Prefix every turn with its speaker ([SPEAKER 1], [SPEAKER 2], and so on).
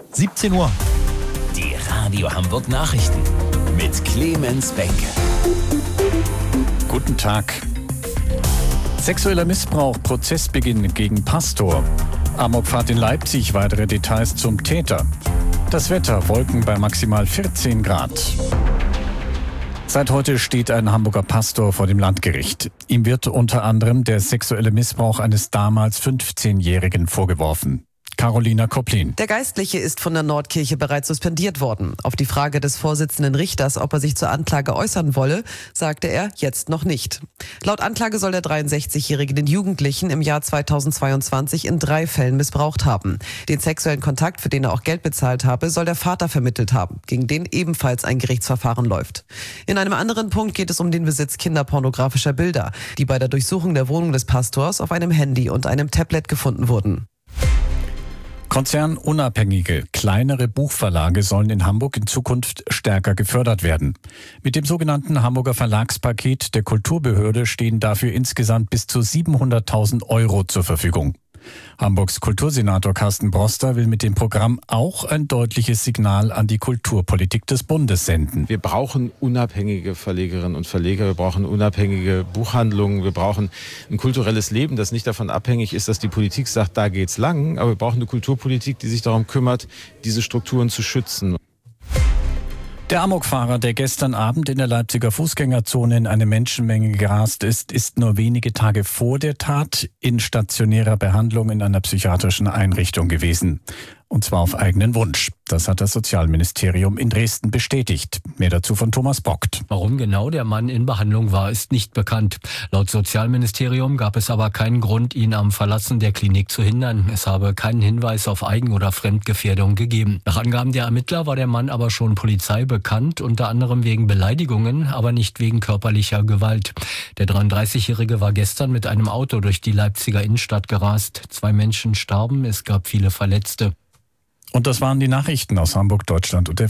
[SPEAKER 1] 17 Uhr.
[SPEAKER 2] Die Radio Hamburg Nachrichten mit Clemens Benke.
[SPEAKER 3] Guten Tag. Sexueller Missbrauch, Prozessbeginn gegen Pastor. Amokfahrt in Leipzig, weitere Details zum Täter. Das Wetter, Wolken bei maximal 14 Grad. Seit heute steht ein Hamburger Pastor vor dem Landgericht. Ihm wird unter anderem der sexuelle Missbrauch eines damals 15-Jährigen vorgeworfen. Carolina Koplin.
[SPEAKER 4] Der Geistliche ist von der Nordkirche bereits suspendiert worden. Auf die Frage des Vorsitzenden Richters, ob er sich zur Anklage äußern wolle, sagte er, jetzt noch nicht. Laut Anklage soll der 63-Jährige den Jugendlichen im Jahr 2022 in 3 Fällen missbraucht haben. Den sexuellen Kontakt, für den er auch Geld bezahlt habe, soll der Vater vermittelt haben, gegen den ebenfalls ein Gerichtsverfahren läuft. In einem anderen Punkt geht es um den Besitz kinderpornografischer Bilder, die bei der Durchsuchung der Wohnung des Pastors auf einem Handy und einem Tablet gefunden wurden.
[SPEAKER 3] Konzernunabhängige, kleinere Buchverlage sollen in Hamburg in Zukunft stärker gefördert werden. Mit dem sogenannten Hamburger Verlagspaket der Kulturbehörde stehen dafür insgesamt bis zu 700.000 Euro zur Verfügung. Hamburgs Kultursenator Carsten Broster will mit dem Programm auch ein deutliches Signal an die Kulturpolitik des Bundes senden.
[SPEAKER 5] Wir brauchen unabhängige Verlegerinnen und Verleger, wir brauchen unabhängige Buchhandlungen, wir brauchen ein kulturelles Leben, das nicht davon abhängig ist, dass die Politik sagt, da geht's lang, aber wir brauchen eine Kulturpolitik, die sich darum kümmert, diese Strukturen zu schützen.
[SPEAKER 3] Der Amokfahrer, der gestern Abend in der Leipziger Fußgängerzone in eine Menschenmenge gerast ist, ist nur wenige Tage vor der Tat in stationärer Behandlung in einer psychiatrischen Einrichtung gewesen. Und zwar auf eigenen Wunsch. Das hat das Sozialministerium in Dresden bestätigt. Mehr dazu von Thomas Bockt.
[SPEAKER 6] Warum genau der Mann in Behandlung war, ist nicht bekannt. Laut Sozialministerium gab es aber keinen Grund, ihn am Verlassen der Klinik zu hindern. Es habe keinen Hinweis auf Eigen- oder Fremdgefährdung gegeben. Nach Angaben der Ermittler war der Mann aber schon Polizei bekannt, unter anderem wegen Beleidigungen, aber nicht wegen körperlicher Gewalt. Der 33-Jährige war gestern mit einem Auto durch die Leipziger Innenstadt gerast. 2 Menschen starben, es gab viele Verletzte.
[SPEAKER 3] Und das waren die Nachrichten aus Hamburg, Deutschland und der